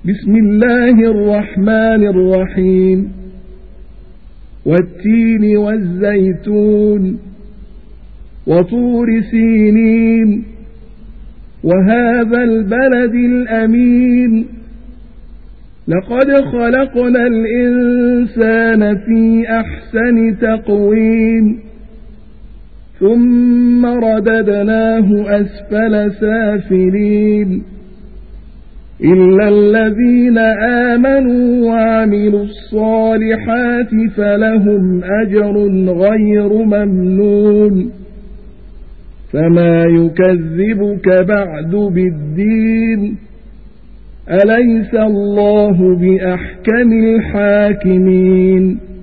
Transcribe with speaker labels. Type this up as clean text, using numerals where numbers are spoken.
Speaker 1: بسم الله الرحمن الرحيم والتين والزيتون وطور سينين وهذا البلد الأمين لقد خلقنا الإنسان في أحسن تقويم ثم رددناه أسفل سافلين إلا الذين آمنوا وعملوا الصالحات فلهم أجر غير ممنون فما يكذبك بعد بالدين أليس الله بأحكم الحاكمين